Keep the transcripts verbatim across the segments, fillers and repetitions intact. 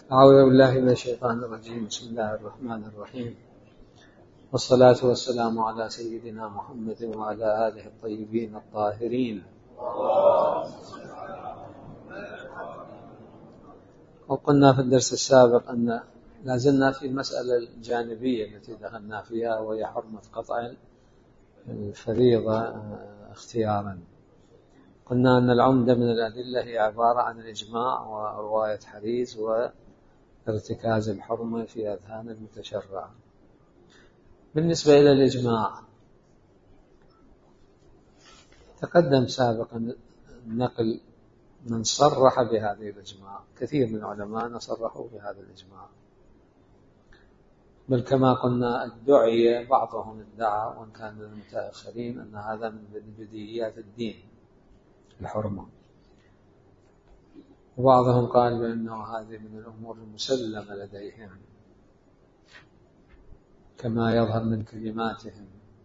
أعوذ بالله من الشيطان الرجيم. بسم الله الرحمن الرحيم، والصلاة والسلام على سيدنا محمد وعلى آله الطيبين الطاهرين. وقلنا في الدرس السابق أن لازلنا في المسألة الجانبية التي دخلنا فيها، وهي حرمة قطع الفريضة اختيارا. قلنا أن العمدة من الأدلة هي عبارة عن الإجماع ورواية حديث وارتكاز الحرمة في أذهان المتشرع. بالنسبة إلى الإجماع، تقدم سابقا نقل من صرح بهذه الإجماع، كثير من علماء صرحوا بهذا الإجماع، بل كما قلنا ادعي بعضهم ادعى وان كان من المتأخرين أن هذا من بديهيات الدين الحرمة، وبعضهم قال بأنه هذه من الأمور المسلمة لديهم كما يظهر من كلماتهم،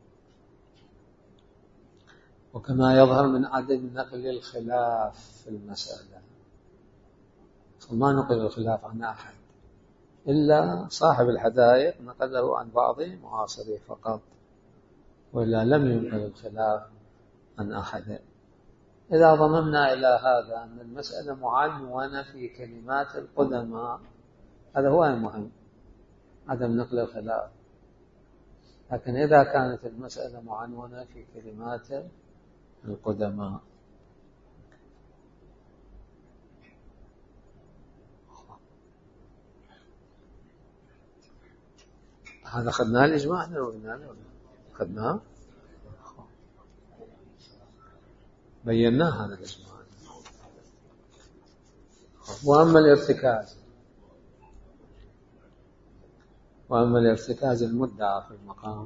وكما يظهر من عدم نقل الخلاف في المسألة. فما نقل الخلاف عن أحد إلا صاحب الحدائق نقله عن بعض معاصريه فقط، ولا لم ينقل الخلاف عن أحد. إذا ضممنا إلى هذا أن المسألة معنونة في كلمات القدماء، هذا هو المهم، عدم نقل الخلاف. لكن إذا كانت المسألة معنونة في كلمات القدماء، هذا خدناه الإجماع خدناه بيناه هذا الإجماع. وأما الارتكاز وأما الارتكاز المدعى في المقام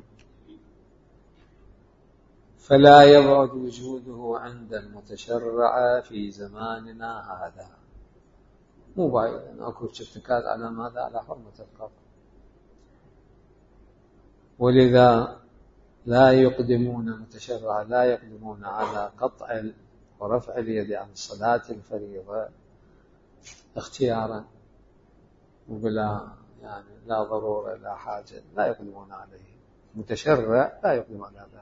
فلا يبعد وجوده عند المتشرع في زماننا هذا. مو بعيد أن أكو ارتكاز على ماذا؟ على حرمة القطع. ولذا لا يقدمون المتشرع لا يقدمون على قطع ورفع اليد عن صلاة الفريضة اختيارا وبلا يعني لا ضرورة لا حاجة، لا يقدمون عليه. متشرع لا يقدم على ذلك،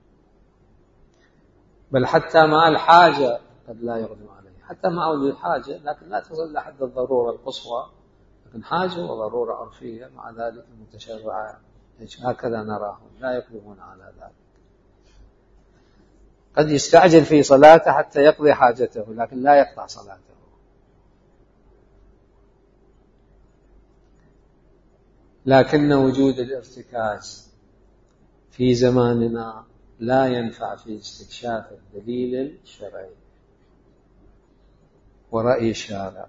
بل حتى مع الحاجة قد لا يقدم عليه، حتى مع الحاجة، لكن لا تصل لحد الضرورة القصوى، لكن حاجة وضرورة عرفية. مع ذلك المتشرع هكذا نراهم لا يقدمون على ذلك. قد يستعجل في صلاته حتى يقضي حاجته، لكن لا يقطع صلاته. لكن وجود الارتكاز في زماننا لا ينفع في استكشاف الدليل الشرعي ورأي الشارع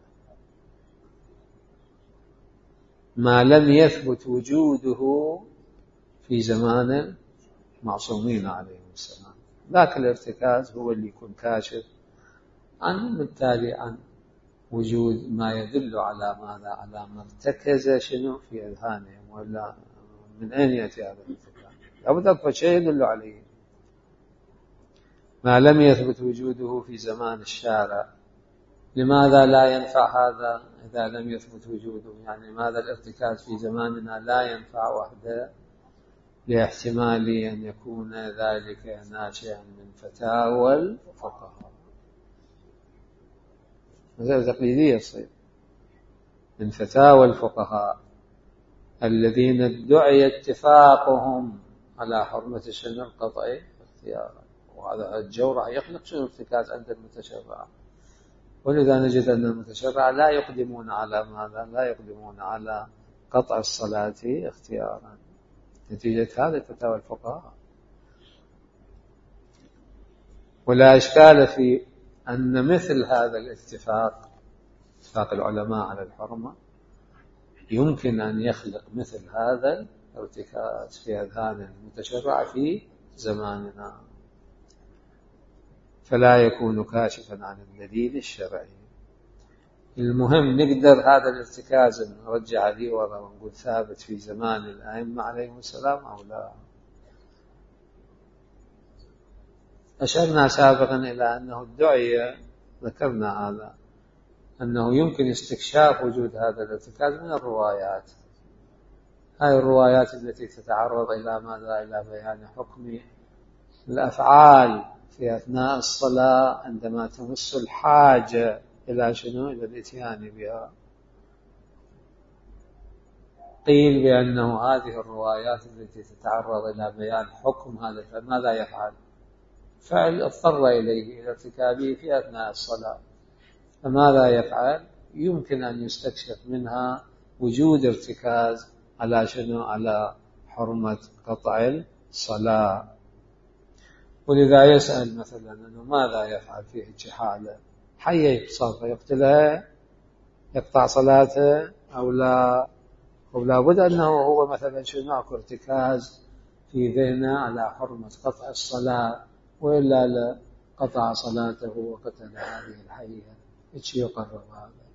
ما لم يثبت وجوده في زمان معصومين عليهم السلام. ذاك الارتكاز هو اللي يكون كاشف عن بالتالي عن وجود ما يدل على ماذا؟ على ما ارتكز شنو في أذهانهم، ولا من أين يأتي هذا الارتكاز؟ لابد أكبر شيء يدل عليه. ما لم يثبت وجوده في زمان الشارع. لماذا لا ينفع هذا إذا لم يثبت وجوده؟ يعني ماذا الارتكاز في زماننا لا ينفع وحده؟ لاحتمال أن يكون ذلك ناشئا من فتاوى الفقهاء، مسألة تقليدية تصير من فتاوى الفقهاء الذين ادعي اتفاقهم على حرمة شنو القطع اختيارا. وهذا الجو راح يخلق شنو ارتكاز عند المتشرع. ولذا نجد أن المتشرع لا يقدمون على ماذا؟ لا يقدمون على قطع الصلاة اختيارا نتيجة هذا فتاوى الفقهاء. ولا إشكال في أن مثل هذا الاتفاق، اتفاق العلماء على الحرمة، يمكن أن يخلق مثل هذا الارتكاز في أذهان المتشرع في زماننا، فلا يكون كاشفا عن الدليل الشرعي. المهم نقدر هذا الارتكاز نرجع عليه ونقول ثابت في زمان الأئمة عليهم السلام أو لا. أشرنا سابقا إلى أنه ادعي، ذكرنا هذا، أنه يمكن استكشاف وجود هذا الارتكاز من الروايات. هذه الروايات التي تتعرض إلى ماذا؟ إلى بيان حكم الأفعال في أثناء الصلاة عندما تمس الحاجة إلى شنو؟ إلى الإتيان بها. قيل بأنه هذه الروايات التي تتعرض إلى بيان حكم هذا ماذا يفعل؟ فعل اضطر إليه إلى ارتكابه في أثناء الصلاة، فماذا يفعل؟ يمكن أن يستكشف منها وجود ارتكاز على شنو؟ على حرمة قطع الصلاة. ولذا يسأل مثلا أنه ماذا يفعل في هيك حالة؟ حي صار يقتلها يقطع صلاته أو لا؟ أو لابد أنه هو مثلا شنو أكو ارتكاز في ذهنه على حرمة قطع الصلاة، وإلا لا قطع صلاته وقتل هذه الحية. إيش يقرر هذا؟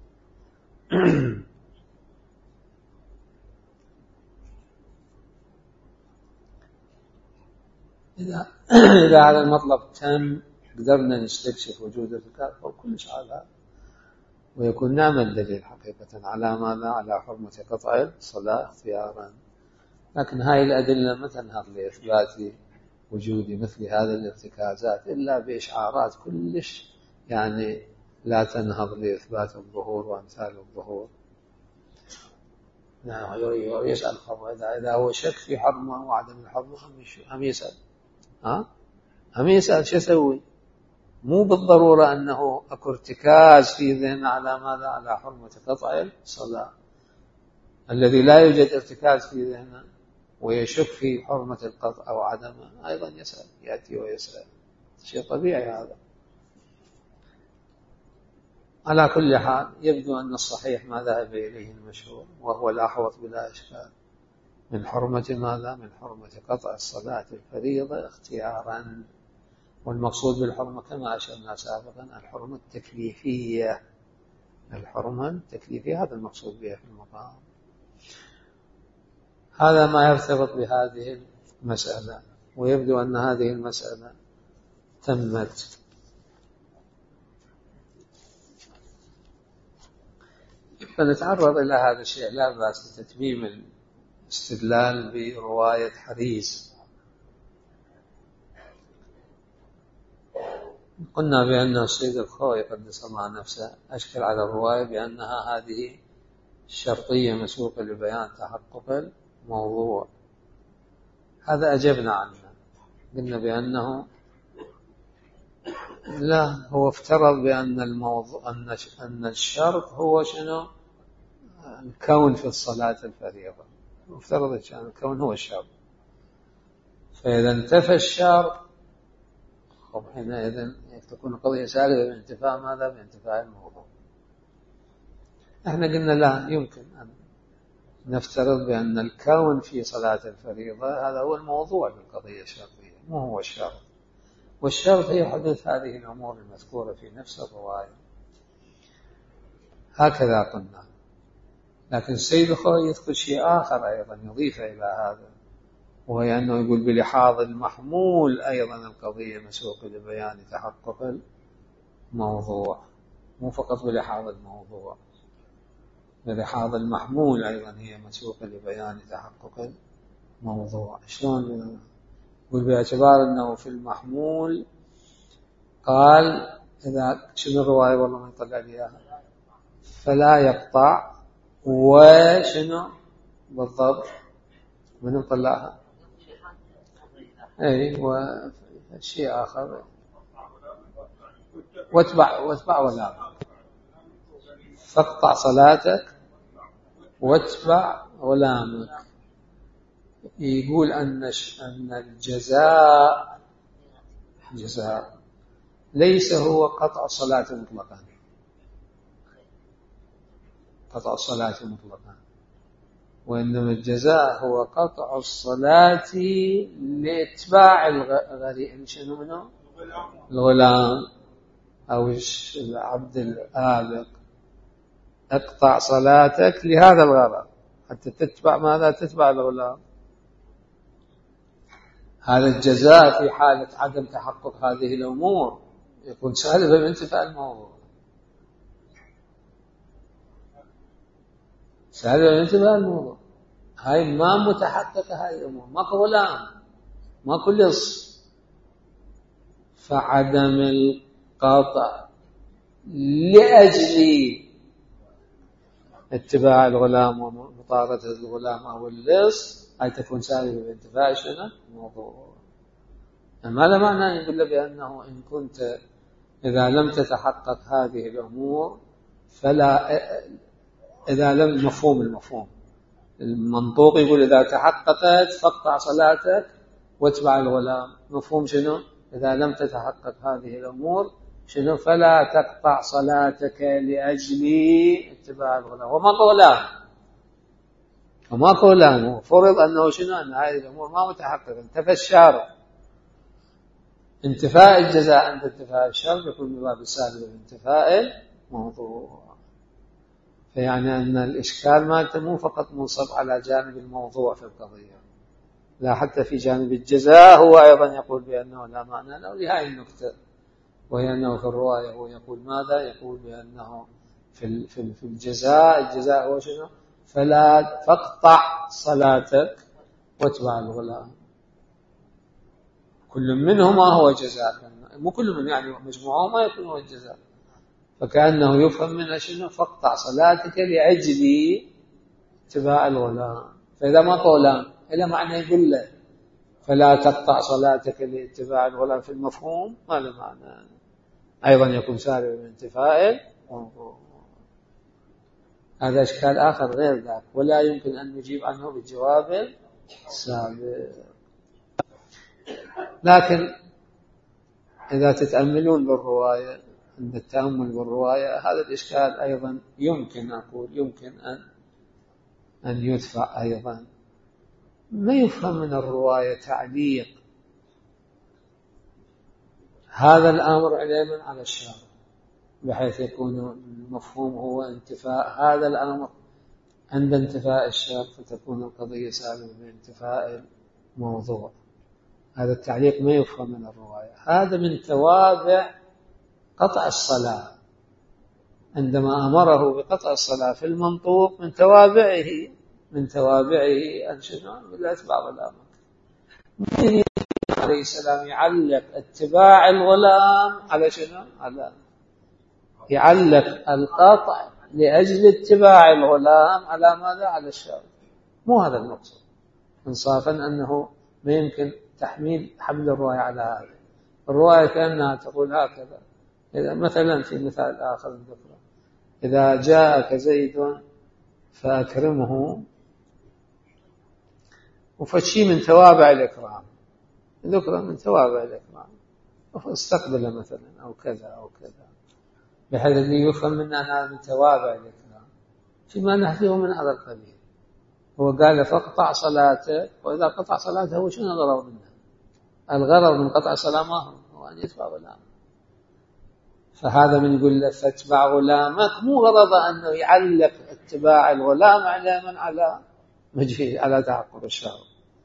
إذا إذا هذا المطلب تم قدرنا نستكشف وجود الارتكاز أو كلش على، ويكون نعم الدليل حقيقة على ماذا؟ على حرمة قطع الصلاة اختيارا. لكن هاي الأدلة ما تنهض لإثبات وجود مثل هذه الارتكازات إلا بإشعارات كلش يعني لا تنهض لإثبات الظهور وأمثال الظهور. نعم يسأل خبر إذا هو شك في حرمه وعدم الحرمة هم يسأل ها هم يسأل شو يسوي؟ مو بالضرورة أنه أكو ارتكاز في ذهن على ماذا؟ على حرمة قطع الصلاة. الذي لا يوجد ارتكاز في ذهنه ويشك في حرمة القطع أو عدمه أيضا يسأل، يأتي ويسأل، شيء طبيعي هذا. على كل حال يبدو أن الصحيح ما ذهب إليه المشهور وهو الأحوط بلا إشكال من حرمة ماذا؟ من حرمة قطع الصلاة الفريضة اختيارا. والمقصود بالحرمة كما أشرنا سابقا الحرمة التكليفية، الحرمة التكليفية هذا المقصود بها في المقام. هذا ما يرتبط بهذه المسألة، ويبدو أن هذه المسألة تمت. فنتعرض إلى هذا الشيء لا بأس بتتميم الاستدلال برواية حديث. قلنا بأن السيد الخوئي قدس الله نفسه أشكل على الرواية بأنها هذه الشرطية مسوقة لبيان تحقق الموضوع. هذا أجبنا عنه، قلنا بأنه لا، هو افترض بأن الموضوع أن الشرط هو شنو؟ الكون في الصلاة الفريضة، افترض أن الكون هو الشرط، فإذا انتفى الشرط حينئذ تكون القضية سالبة بانتفاء ماذا؟ بانتفاء الموضوع. احنا قلنا لا يمكن أن نفترض بأن الكون في صلاة الفريضة هذا هو الموضوع بالقضية الشرطية، مو هو الشرط. والشرط هي حدوث هذه الأمور المذكورة في نفس الرواية. هكذا قلنا. لكن السيد الخوئي يذكر شيء آخر أيضا يضيف إلى هذا، وهو أنه يقول بلحاظ المحمول أيضا القضية مسوقة لبيان تحقق الموضوع، مو فقط بلحاظ الموضوع، بلحاظ المحمول أيضا هي مسوقة لبيان تحقق الموضوع. شلون؟ يقول باعتبار أنه في المحمول قال إذا شنو الرواية والله ما يطلع لي فلا يقطع، وشنو بالضبط من يطلعها؟ أي وشيء آخر واتبع واتبع ولا فاقطع صلاتك واتبع ولامك. يقول أن أن الجزاء جزاء ليس هو قطع الصلاة مطلقا، قطع الصلاة مطلقا، وإنما الجزاء هو قطع الصلاة لإتباع الغريب شنو منه؟ الغلام أو العبد الآبق. اقطع صلاتك لهذا الغرض حتى تتبع ماذا؟ تتبع الغلام. هذا الجزاء في حالة عدم تحقق هذه الأمور يكون سالبا بانتفاء الموضوع. سالب الانتفاء الموضوع هاي ما متحققة، هاي الأمور ماكو غلام ماكو لص. فعدم القطع لأجل اتباع الغلام ومطاردة الغلام أو اللص هاي تكون سالبة الانتفاء شنو؟ موضوع. ما لا معنى يقول له بأنه إن كنت إذا لم تتحقق هذه الأمور فلا، إذا لم مفهوم المفهوم المنطوق يقول إذا تحققت فاقطع صلاتك واتبع الغلام. مفهوم شنو؟ إذا لم تتحقق هذه الأمور شنو؟ فلا تقطع صلاتك لأجل اتباع الغلام. وما غلام وما غلام فرض أنه شنو؟ أن هذه الأمور ما متحققة. انتفى الشارع. انتفاء الجزاء عند انتفاء الشرط يكون من باب السالب الانتفاء الموضوع. فيعني أن الإشكال مالته مو فقط منصب على جانب الموضوع في القضية، لا حتى في جانب الجزاء هو أيضا يقول بأنه لا معنى له لهذه النقطة، وهي أنه في الرواية هو يقول ماذا؟ يقول بأنه في في الجزاء الجزاء هو شنو؟ فلا فاقطع صلاتك واتبع الغلام. كل منهما هو جزاء، مو كل من يعني مجموعه ما يكون هو الجزاء. فكأنه يفهم منها شنو؟ فاقطع صلاتك لأجل اتباع الغلام. فإذا ما غلام إلا معنى يقول له فلا تقطع صلاتك لاتباع الغلام في المفهوم ما له معنى، أيضا يكون سالب من انتفاء. هذا إشكال آخر غير ذاك ولا يمكن أن نجيب عنه بالجواب السابق. لكن إذا تتأملون بالرواية عند التأمل بالرواية هذا الإشكال أيضا يمكن أقول يمكن أن أن يدفع أيضا. ما يفهم من الرواية تعليق هذا الأمر علما على الشارع بحيث يكون المفهوم هو انتفاء هذا الأمر عند انتفاء الشرط فتكون القضية سالبة بانتفاء الموضوع. هذا التعليق ما يفهم من الرواية. هذا من توابع قطع الصلاة. عندما أمره بقطع الصلاة في المنطوق من توابعه من توابعه أن شنو؟ لا يتبع الأمر. من عليه السلام يعلق اتباع الغلام على شنو؟ على يعلق القطع لأجل اتباع الغلام على ماذا؟ على الشرط. مو هذا المقصود. انصافا أنه ما يمكن تحميل حمل الرواية على هذا. الرواية كأنها تقول هكذا. إذا مثلا في مثال آخر ذكره إذا جاءك زيد فأكرمه وفتشي من توابع الإكرام ذكره من توابع الإكرام استقبل مثلا أو كذا أو كذا بحيث أن يفهم من أنها من توابع الإكرام فيما نحذره من هذا القبيل. هو قال فاقطع صلاته، وإذا قطع صلاته هو شنو الغرض منه؟ الغرض من قطع الصلاة ما هو أن يتبع غلامه. فهذا من يقول له فاتبع غلامك مو غرض أنه يعلق اتباع الغلام على من على مجهز على تحقق الشرع،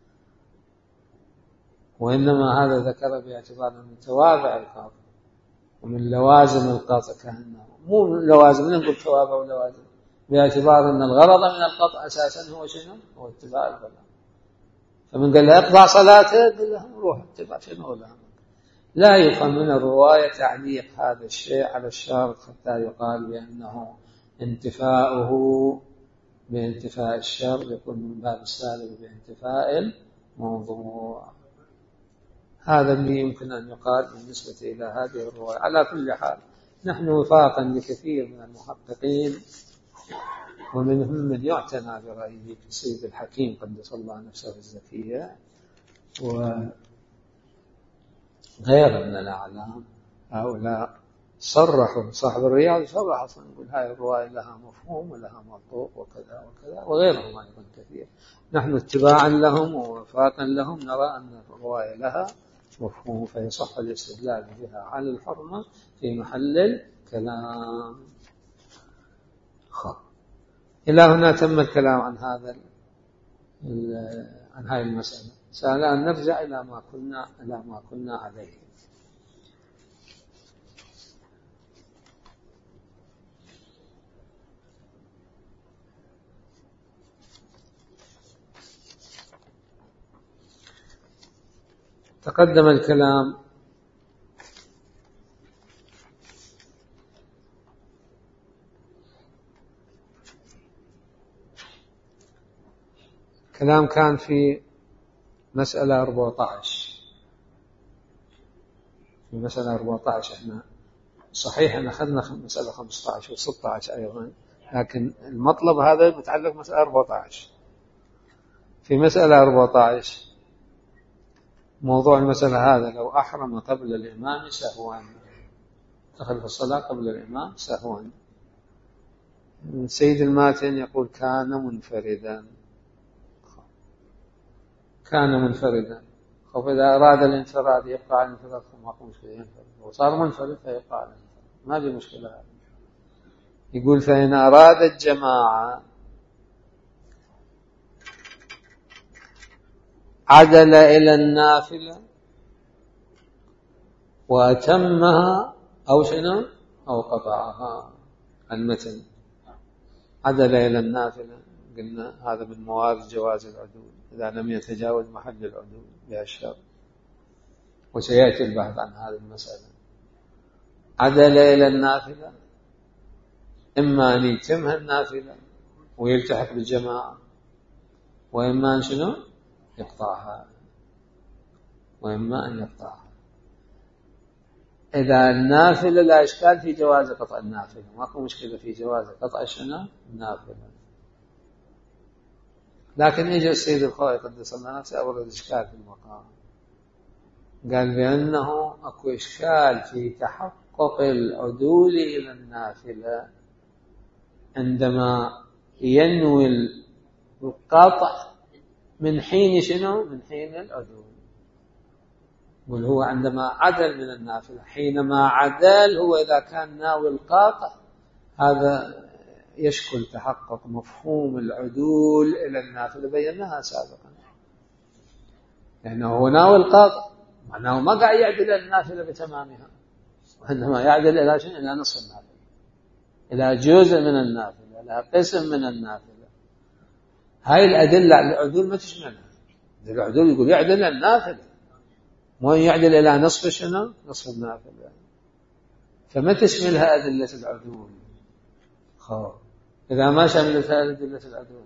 وإنما هذا ذكر باعتبار من توابع القطع ومن لوازم القطع كأنه مو لوازم نقول توابع ولوازم باعتبار أن الغرض من القطع أساسا هو شنو؟ هو اتباع الغلام. فمن قال له اقطع صلاته قال له روح اتبع شنو غلامك. لا يفهم من الرواية تعليق هذا الشيء على الشرط حتى يقال بأنه انتفاؤه بانتفاء الشرط يكون من باب السالب بانتفاء الموضوع. هذا اللي يمكن أن يقال بالنسبة إلى هذه الرواية. على كل حال نحن وفاقا لكثير من المحققين ومنهم من يعتنى برأيه كسيد الحكيم قدس الله نفسه الزكية وغير من الأعلام هؤلاء صرحوا صاحب الرياض صرح أصلا يقول هاي الرواية لها مفهوم ولها منطوق وكذا وكذا وغيرهم أيضا كثير. نحن اتباعا لهم ووفاقا لهم نرى أن الرواية لها مفهوم فيصح الاستدلال بها على الحرمة في محل الكلام. خب. إلى هنا تم الكلام عن هذا عن هذه المسألة. سألان نرجع إلى ما كنا إلى ما كنا عليه. تقدم الكلام كلام كان في مسألة أربعة عشر. في مسألة أربعة عشر احنا صحيح أن أخذنا مسألة خمسة عشر وستة عشر أيضا، لكن المطلب هذا متعلق بمسألة أربعة عشر. في مسألة أربعة عشر موضوع المسألة هذا: لو أحرم قبل الإمام سهوا، دخل في الصلاة قبل الإمام سهوا. سيد الماتن يقول كان منفردا، كان منفردا، فإذا أراد الانفراد يبقى على الانفراد، ما في مشكلة ينفرد، وصار منفرد فيبقى على الانفراد، ما في مشكلة هذه. يقول فإن أراد الجماعة عدل إلى النافلة وأتمها أو شنو أو قطعها. المتن عدل إلى النافلة، قلنا هذا من موارد جواز العدول إذا لم يتجاوز محل العدول بأشهر، وسيأتي البحث عن هذه المسألة. عدل إلى النافلة إما أن يتمها النافلة ويلتحق بالجماعة، وإما أن شنو يقطعها، وإما أن يقطعها. إذا النافلة لا إشكال في جواز قطع النافلة، ماكو مشكلة في جواز قطع شنو النافلة. لكن إجا السيد الخوئي قدس الله نفسه أورد إشكال في المقام، قال بأنه أكو إشكال في تحقق العدول إلى النافلة عندما ينوي القطع من حين شنو من حين العدول. قل هو عندما عدل من النافلة، حينما عدل هو إذا كان ناوي القطع هذا يشكل تحقق مفهوم العدول إلى النافلة، بيناها سابقا، لأنه هو ناوي القطع معناه ما قاعد يعدل إلى النافلة بتمامها، وإنما يعدل إلى شيء إلى نصف النافلة، إلى جزء من النافلة، إلى قسم من النافلة. هاي الأدلة على العدول ما تشملها. العدول يقول يعدل إلى النافلة، مو يعدل إلى نصف شنو نصف النافلة، فما تشملها أدلة العدول. خلاص إذا ما شملتها أدلة العدول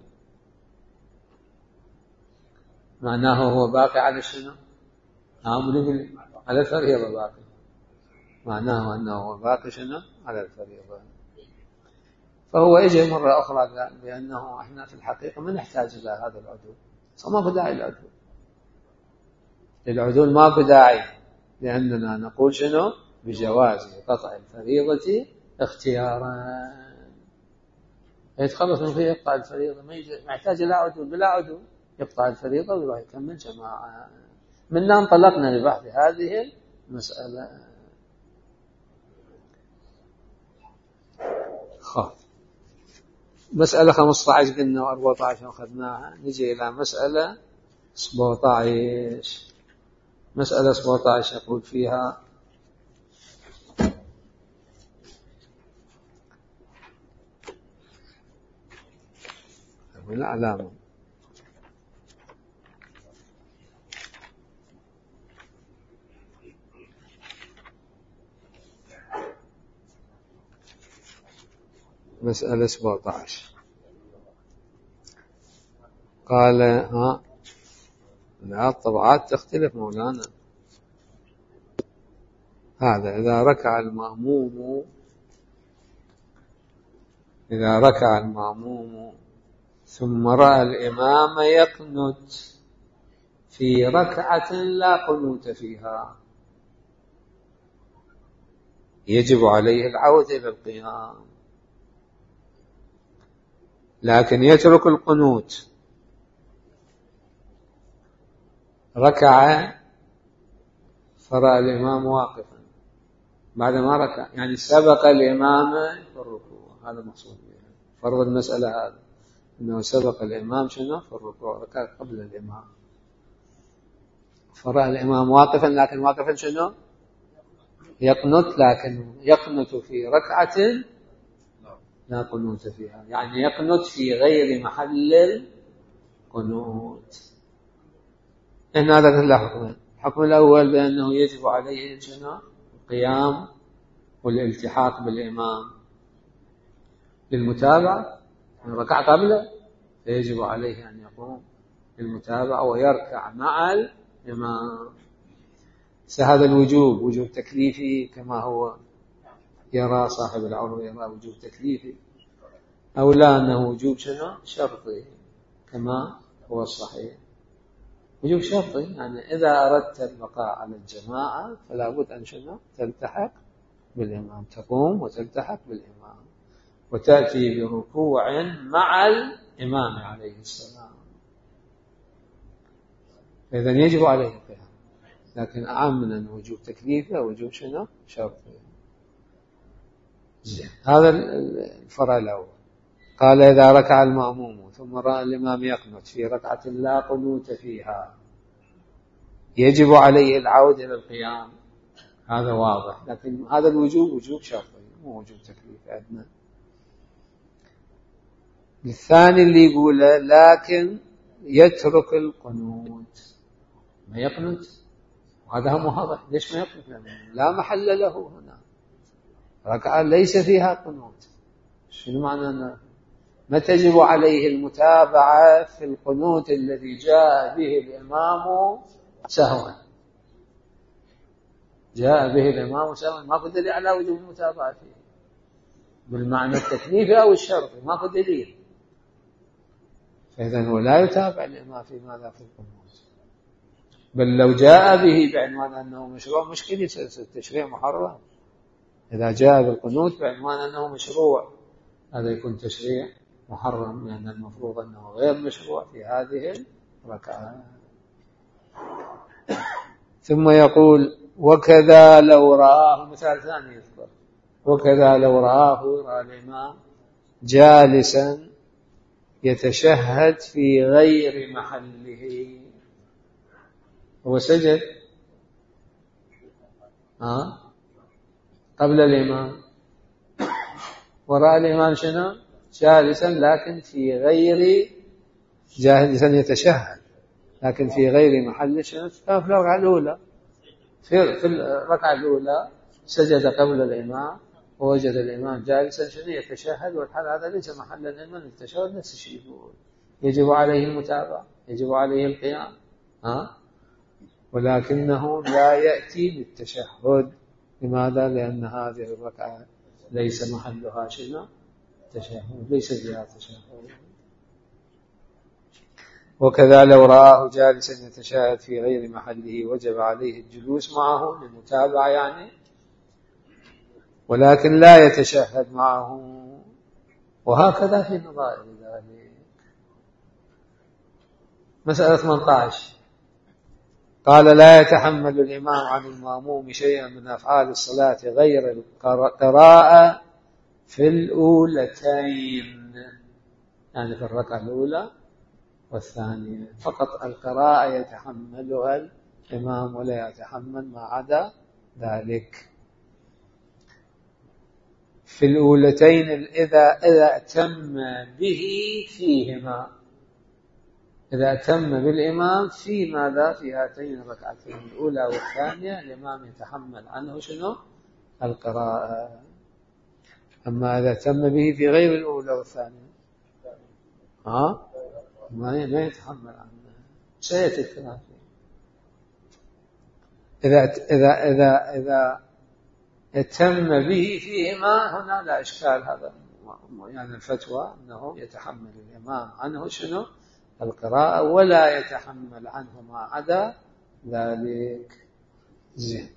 معناه هو باقي على شنو عامل على الفريضة، باقي معناه أنه هو باقي شنو على الفريضة. فهو إجي مرة أخرى قال بأنه إحنا في الحقيقة ما نحتاج إلى هذا العدول، فما بداعي العدول، العدول ما بداعي، لأننا نقول شنو بجواز قطع الفريضة اختيارا. يتخلص من فيه يقطع الفريضة، ما يحتاج إلى عدول، بلا عدول يقطع الفريضة ويروح يكمل جماعة. منا انطلقنا لبحث هذه المسألة. خاف مسألة خمسة عشر قلنا وأربعة عشر أخذناها. نجي إلى مسألة سبعة عشر. مسألة سبعة عشر يقول فيها العلامة مسألة سبعة عشر قال ها لا الطبعات تختلف مولانا. هذا إذا ركع المأموم إذا ركع المأموم ثم رأى الإمام يقنت في ركعة لا قنوت فيها يجب عليه العودة إلى القيام، لكن يترك القنوت. ركع فرأى الإمام واقفا بعد ما ركع، يعني سبق الإمام في الركوع، هذا مقصود به. فرض المسألة هذا أنه سبق الإمام شنو في الركوع، ركع قبل الإمام، فرأى الإمام واقفا، لكن واقفا شنو يقنت، لكن يقنت في ركعة لا قنوت فيها، يعني يقنت في غير محل القنوت. إن هذا له حكمين. الحكم الأول بأنه يجب عليه شنو؟ القيام والالتحاق بالإمام للمتابعة، إن ركع قبله فيجب عليه أن يقوم للمتابعة ويركع مع الإمام. هذا الوجوب وجوب تكليفي كما هو يرى صاحب العروة، يرى وجوب تكليفي، أو لا أنه وجوب شنو؟ شرطي كما هو الصحيح. وجوب شرطي يعني إذا أردت البقاء على الجماعة فلا بد أن شنو؟ تلتحق بالإمام، تقوم وتلتحق بالإمام وتأتي بركوع مع الإمام عليه السلام. إذن يجب عليه القيام، لكن أعم من أن وجوب تكليفي أو وجوب شنو؟ شرطي. هذا الفرع الأول. قال إذا ركع المأموم ثم رأى الإمام يقنت في ركعة لا قنوت فيها يجب عليه العودة إلى القيام، هذا واضح، لكن هذا الوجوب وجوب شرطي مو وجوب تكليفي أدنى. الثاني اللي يقوله لكن يترك القنوت، ما يقنت، وهذا هم واضح. ليش ما يقنت؟ لا محل له هنا، ركعة ليس فيها قنوت. شنو معنى أنه ما تجب عليه المتابعة في القنوت الذي جاء به الإمام سهوا؟ جاء به الإمام سهوا، ما دليل على وجوب المتابعة فيه بالمعنى التكليفي أو الشرطي، ما دليل. فإذن هو لا يتابع الإمام في ماذا؟ في القنوت. بل لو جاء به بعنوان أنه مشروع مشكلة، التشريع محرم. إذا جاء بالقنوت بعنوان أنه مشروع هذا يكون تشريع محرم، لأن المفروض أنه غير مشروع في هذه الركعة. ثم يقول وكذا لو رآه، مثال ثاني يذكر، وكذا لو رآه رأى الإمام جالسا يتشهد في غير محله، هو سجد ها قبل الإمام ورأى الإمام شنو؟ جالسا لكن في غير، جالسا يتشهد لكن في غير محل شنو؟ في الركعة الأولى، في الركعة الأولى سجد قبل الإمام ووجد الإمام جالسا شنو؟ يتشهد، والحال هذا ليس محل الإمام التشهد، نفس الشيء يقول يجب عليه المتابعة، يجب عليه القيام ها، ولكنه لا يأتي بالتشهد. لماذا؟ لأن هذه الركعة ليس محلها شنو؟ تشهد، ليس فيها تشهد. وكذا لو رآه جالسا يتشهد في غير محله وجب عليه الجلوس معه للمتابعة يعني، ولكن لا يتشهد معه. وهكذا في نظائر ذلك. مسألة ثمانية عشر قال لا يتحمل الإمام عن المأموم شيئا من أفعال الصلاة غير القراءة في الأولتين، يعني في الركعة الأولى والثانية فقط القراءة يتحملها الإمام ولا يتحمل ما عدا ذلك. في الأولتين إذا إذا أتم به فيهما، إذا أتم بالإمام في ماذا؟ في هاتين الركعتين الأولى والثانية الإمام يتحمل عنه شنو؟ القراءة. أما إذا أتم به في غير الأولى والثانية ها ما يتحمل عنه، سيأتي الكلام فيه. إذا إذا إذا إذا أتم به فيهما هنا لا إشكال، هذا يعني الفتوى أنه يتحمل الإمام عنه شنو؟ القراءة ولا يتحمل عنه ما عدا ذلك. زين.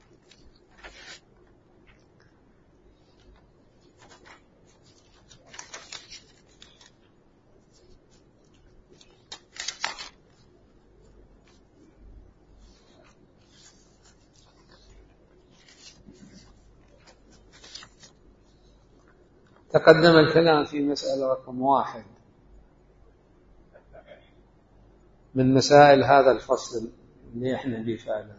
تقدم الكلام في مسألة رقم واحد من مسائل هذا الفصل اللي احنا به فعلا.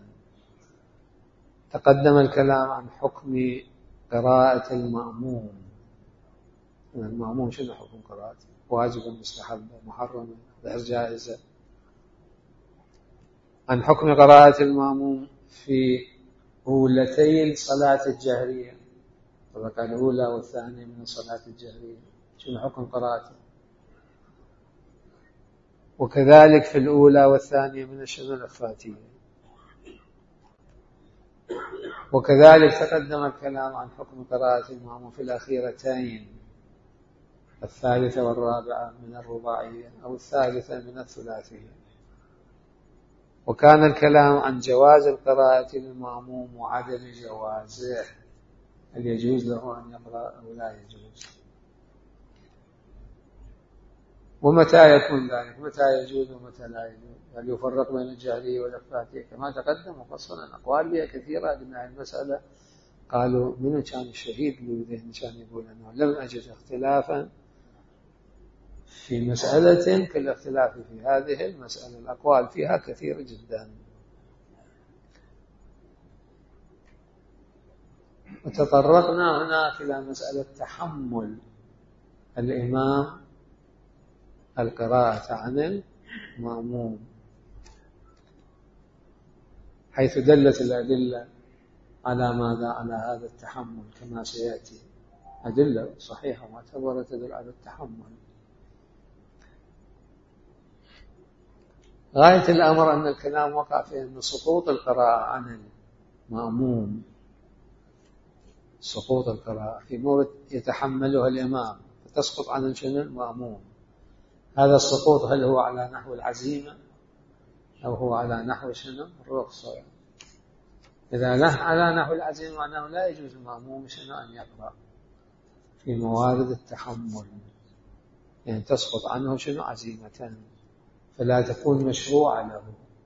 تقدم الكلام عن حكم قراءة المأموم. المأموم شنو حكم قراءته؟ واجب، مستحب، محرم، غير جائزة؟ عن حكم قراءة المأموم في أولتي الصلاة الجهرية، الركعة الأولى والثانية من الصلاة الجهرية، شنو حكم قراءته؟ وكذلك في الأولى والثانية من الشنو الإخفاتية. وكذلك تقدم الكلام عن حكم قراءة المأموم في الأخيرتين، الثالثة والرابعة من الرباعية أو الثالثة من الثلاثية. وكان الكلام عن جواز القراءة للمأموم وعدم جوازه، هل يجوز له أن يقرأ أو لا يجوز، ومتى يكون ذلك، متى يجوز ومتى لا يجوز، هل يفرق بين الجهرية والإخفاتية كما تقدم مفصلا. أقوال بها كثيرة لنا المسألة. قالوا من كان الشهيد اللي بذهن كان يقول أنه لم أجد اختلافا في مسألة كالاختلاف في هذه المسألة، الأقوال فيها كثيرة جدا. وتطرقنا هناك إلى مسألة تحمل الإمام القراءة عن المأموم، حيث دلت الأدلة على ماذا؟ على هذا التحمل كما سيأتي، أدلة صحيحة معتبرة تدل على التحمل. غاية الأمر أن الكلام وقع في أن سقوط القراءة عن المأموم، سقوط القراءة في مورد يتحملها الإمام فتسقط عن المأموم، هذا السقوط هل هو على نحو العزيمة أو هو على نحو شنو الرخصة؟ إذا له على نحو العزيمة معناه لا يجوز المأموم شنو أن يقرأ في موارد التحمل، يعني تسقط عنه شنو عزيمة، فلا تكون مشروعة له.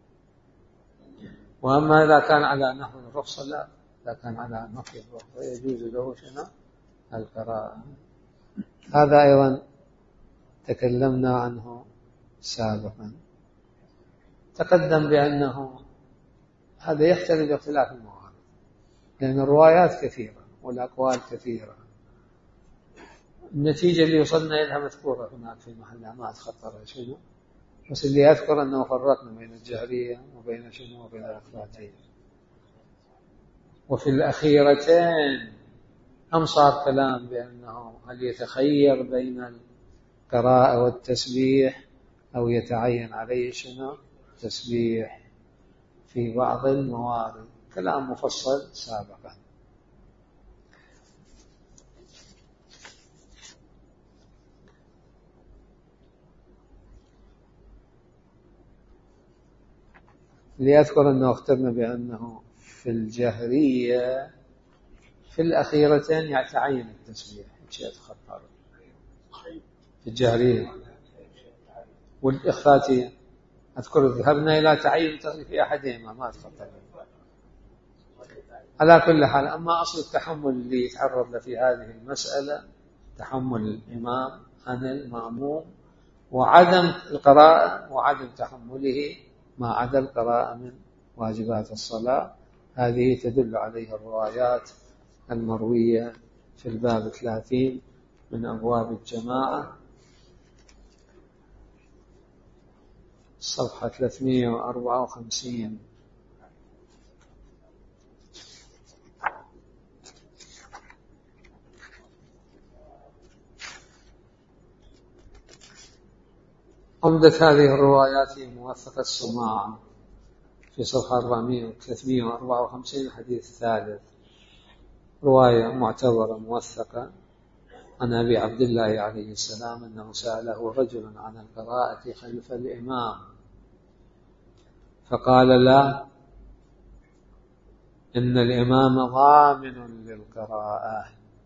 وأما إذا كان على نحو الرخصة لا، إذا كان على نحو الرخصة يجوز له شنو القراءة. هذا أيضا تكلمنا عنه سابقا. تقدم بأنه هذا يختلف باختلاف الموارد، لأن الروايات كثيرة والأقوال كثيرة. النتيجة اللي وصلنا إليها مذكورة هناك في محلها، ما أتخطرها شنو، بس اللي يذكر أنه فرقنا بين الجهرية وبين شنو وبين الإخفاتية. وفي الأخيرتين هم صار كلام بأنه هل يتخير بين القراءة والتسبيح أو يتعين عليه شنو تسبيح في بعض الموارد، كلام مفصل سابقا. ليذكر أنه اخترنا بأنه في الجهرية في الأخيرتين يتعين التسبيح، شيء يتخطر في الجهرية. والإخفاتية أذكر ذهبنا إلى تعيين التسبيح في أحدهما، ما أتخطر. على كل حال، أما أصل التحمل اللي يتعرض له في هذه المسألة تحمل الإمام عن المأموم وعدم القراءة وعدم تحمله ما عدا القراءة من واجبات الصلاة، هذه تدل عليها الروايات المروية في الباب ثلاثين من أبواب الجماعة، صفحة ثلاثمائة وأربعة وخمسين. عمدة هذه الروايات في موثقة السماع في صفحة ثلاثمائة وأربعة وخمسين الحديث الثالث، رواية معتبرة موثقة عن أبي عبد الله عليه السلام أنه سأله رجل عن القراءة خلف الإمام فقال لا، إن الإمام ضامن للقراءة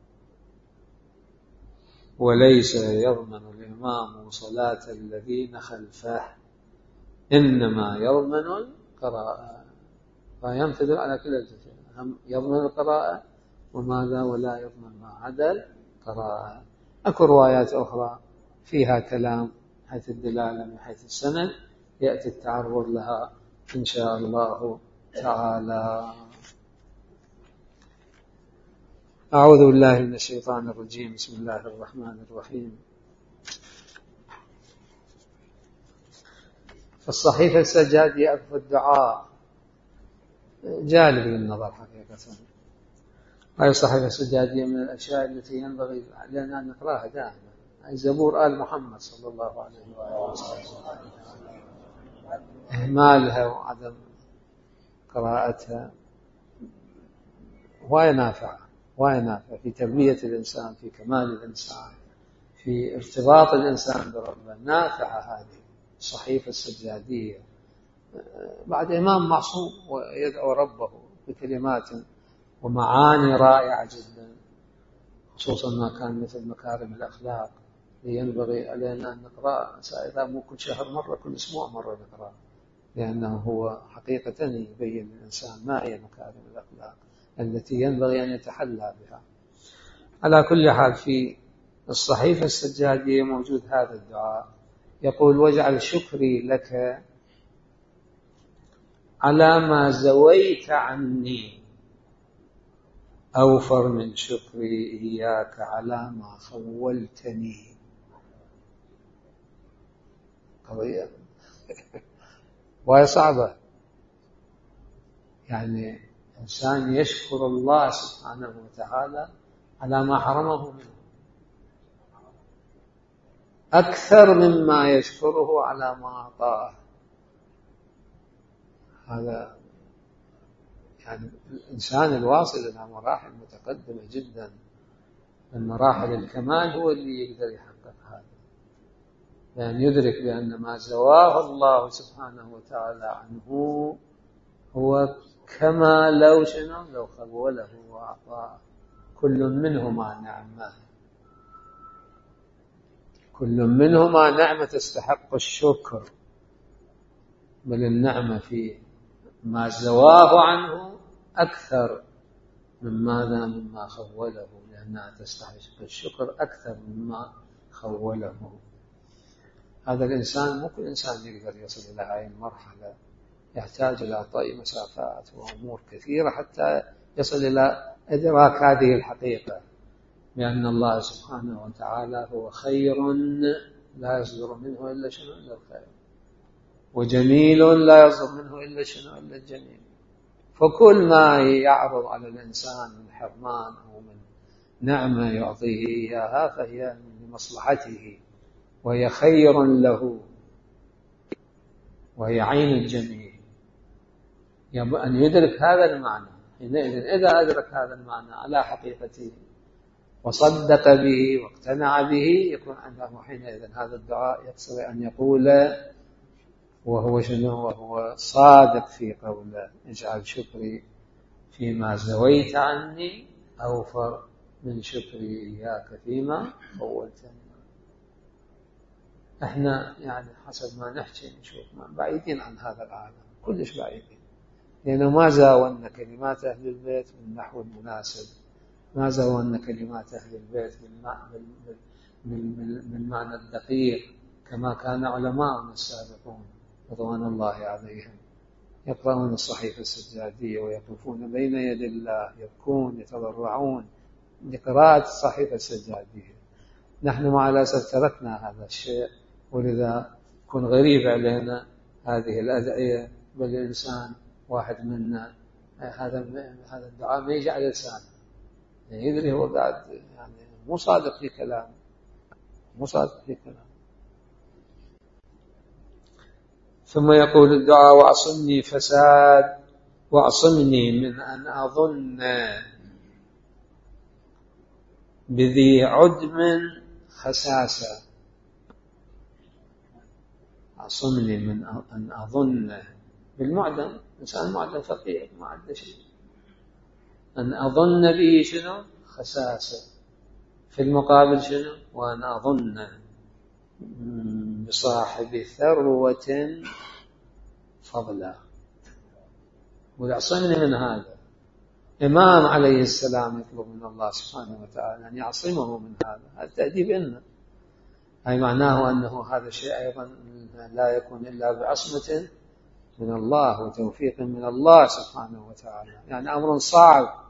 وليس يضمن الإمام صلاة الذين خلفه، إنما يضمن القراءة. فيمتدل على كل الجزء، هم يضمن القراءة وماذا ولا يضمن ما عدا القراءة. أكو روايات أخرى فيها كلام حيث الدلالة من حيث السند يأتي التعرض لها إن شاء الله تعالى. أعوذ بالله من الشيطان الرجيم، بسم الله الرحمن الرحيم. الصحيفة السجادية أكثر الدعاء جالب للنظر حقيقة. هذه الصحيفة السجادية من الأشياء التي ينبغي لنا أن نقرأها دائما. زبور آل محمد صلى الله عليه وآله وسلم، إهمالها وعدم قراءتها وهي نافعة، وهي نافعة في تربية الإنسان، في كمال الإنسان، في ارتباط الإنسان بربه. نافعة هذه الصحيفة السجادية. بعد إمام معصوم ويدعو ربه بكلمات ومعاني رائعة جدا، خصوصا ما كان مثل مكارم الأخلاق ينبغي علينا أن نقرأ إذا مو كل شهر مرة، كل أسبوع مرة نقرأ، لأنه هو حقيقة يبين للإنسان ما هي مكارم الأخلاق التي ينبغي أن يتحلى بها. على كل حال في الصحيفة السجادية موجود هذا الدعاء، يقول: واجعل شكري لك على ما زويت عني أوفر من شكري إياك على ما خولتني. قضية وهي صعبة، يعني إنسان يشكر الله سبحانه وتعالى على ما حرمه منه أكثر مما يشكره على ما أعطاه. هذا يعني الإنسان الواصل إلى مراحل متقدمة جدا من مراحل الكمال هو اللي يقدر يحقق هذا، لأن يدرك بأن ما زواه الله سبحانه وتعالى عنه هو كما لو شنو لو خوله وأعطاه. كل منهما نعمة، كل منهما نعمة تستحق الشكر، بل النعمة في ما زواه عنه أكثر من ماذا مما خوله، لأنها تستحق الشكر أكثر مما خوله. هذا الإنسان مو كل إنسان يقدر يصل إلى هذه المرحلة، يحتاج إلى طي مسافات وأمور كثيرة حتى يصل إلى إدراك هذه الحقيقة، لأن الله سبحانه وتعالى هو خير لا يصدر منه إلا شنو إلا الخير، وجميل لا يصدر منه إلا شنو إلا الجميل. فكل ما يعرض على الإنسان من حرمان أو من نعمة يعطيه إياها فهي لمصلحته وهي خير له وهي عين الجميل. يجب أن يدرك هذا المعنى. حينئذ إذا أدرك هذا المعنى على حقيقته وصدق به واقتنع به يكون عنده حينئذ هذا الدعاء يقصد أن يقول وهو شنو وهو صادق في قوله: اجعل شكري فيما زويت عني أوفر من شكري إياك فيما خولتني. احنا يعني حسب ما نحكي نشوف بعيدين عن هذا العالم، كلش بعيدين، لأنه ما زاولنا كلمات أهل البيت بالنحو المناسب، ما زاولنا كلمات أهل البيت بالمعنى الدقيق كما كان علماءنا السابقون رضوان الله عليهم يقرؤون الصحيفة السجادية ويقفون بين يدي الله يبكون يتضرعون لقراءة الصحيفة السجادية. نحن مع الأسف تركنا هذا الشيء، ولذا يكون غريب علينا هذه الأدعية، بل الإنسان واحد منا هذا هذا الدعاء ما يجي على لسانه، يعني يدري هو قاعد يعني مو صادق في كلامه، مو صادق في كلامه. ثم يقول الدعاء: واعصمني فساد واعصمني من أن أظن بذي عدم خساسة. اعصمني من أن أظن بالمعدم، إنسان معدم فقير ما عنده شيء، أن أظن به شنو خساسة، في المقابل شنو وأن أظن بصاحب ثروة فضلا. ويعصمني من هذا. إمام عليه السلام يطلب من الله سبحانه وتعالى أن يعصمه من هذا، هذا تأديب إلنا، أي معناه أنه هذا الشيء أيضا لا يكون إلا بعصمة من الله وتوفيق من الله سبحانه وتعالى، يعني أمر صعب،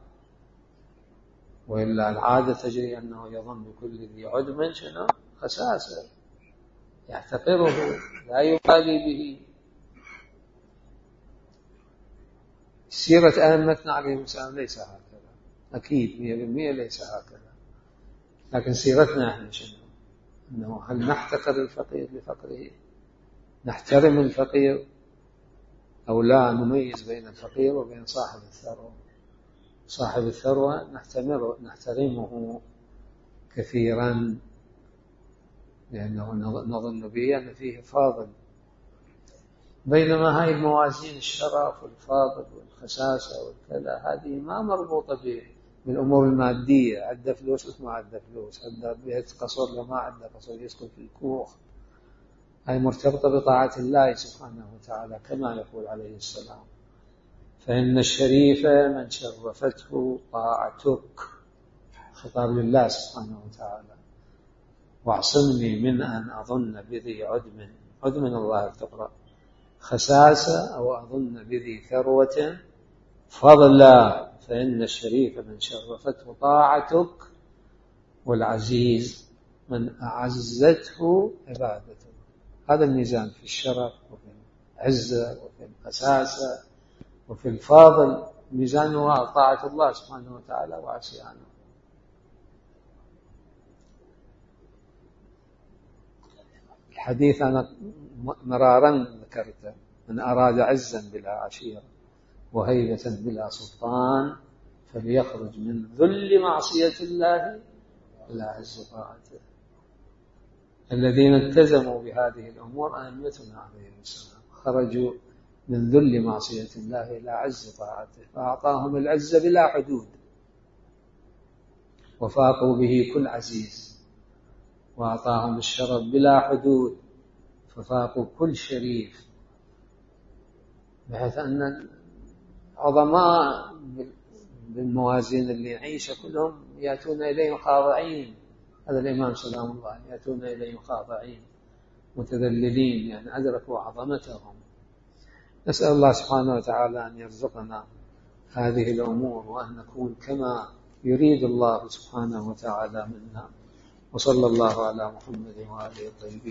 وإلا العادة تجري أنه يظن بكل ذي عدم شنو خساسة، يحتقره لا يبالي به، سيرة أئمتنا عليهم السلام ليس هكذا، أكيد مئة بالمئة ليس هكذا. لكن سيرتنا احنا شنو؟ أنه هل نحتقر الفقير لفقره، نحترم الفقير، أو لا نميز بين الفقير وبين صاحب الثروة؟ صاحب الثروة نحترمه كثيرا لأنه نظن به أن فيه فاضل، بينما هاي الموازين الشرف والفاضل والخساسة والكذا هذه ما مربوطة بالأمور المادية. عنده فلوس ما عنده فلوس، عنده بيت قصر وما عنده قصر، يسكن في الكوخ، هاي مرتبطة بطاعة الله سبحانه وتعالى كما يقول عليه السلام: فإن الشريف من شرفته طاعتك. خطاب لله سبحانه وتعالى: واعصمني من أن أظن بذي عدم، عدم الله تقرأ خساسة، أو أظن بذي ثروة فضلا، فإن الشريف من شرفته طاعتك، والعزيز من أعزته عبادته. هذا الميزان في الشرف وفي العزة وفي الخساسة وفي الفاضل، ميزان هو طاعة الله سبحانه وتعالى وعصيانه. الحديث أنا مرارا ذكرته: من أراد عزا بلا عشيرة وهيبة بلا سلطان فليخرج من ذل معصية الله إلى عز طاعته. الذين التزموا بهذه الأمور أئمتنا عليهم السلام خرجوا من ذل معصية الله إلى عز طاعته، فأعطاهم العز بلا حدود، وفاقوا به كل عزيز، وأعطاهم الشرف بلا حدود، ففاقوا كل شريف، بحيث أن عظماء بالموازين اللي يعيش كلهم يأتون إليهم خاضعين. هذا الإمام سلام الله يأتون إليهم خاضعين متذللين، يعني أدركوا عظمتهم. نسأل الله سبحانه وتعالى أن يرزقنا هذه الأمور، وأن نكون كما يريد الله سبحانه وتعالى منا. وصلى الله على محمد وآله الطيبين.